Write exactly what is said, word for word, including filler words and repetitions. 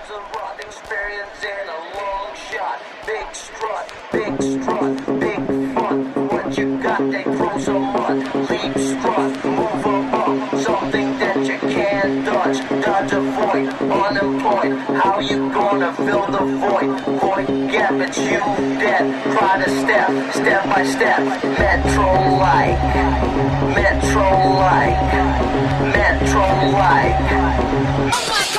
Loves a rough experience and a long shot. Big strut, big strut, big fun. What you got, they throw some mud. Leap strut, move 'em up. Something that you can't dodge. Dodge a void, unemployed. How you gonna fill the void? Void gap, it's you dead. Try to step, step by step. Metro-like, Metro-like, Metro-like.